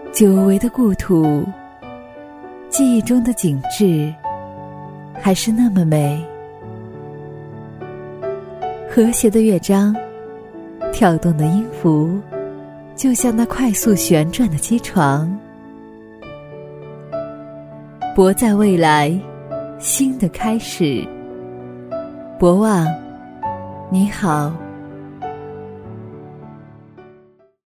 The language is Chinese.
久违的故土，记忆中的景致，还是那么美。和谐的乐章，跳动的音符，就像那快速旋转的机床。博在未来，新的开始。博望，你好。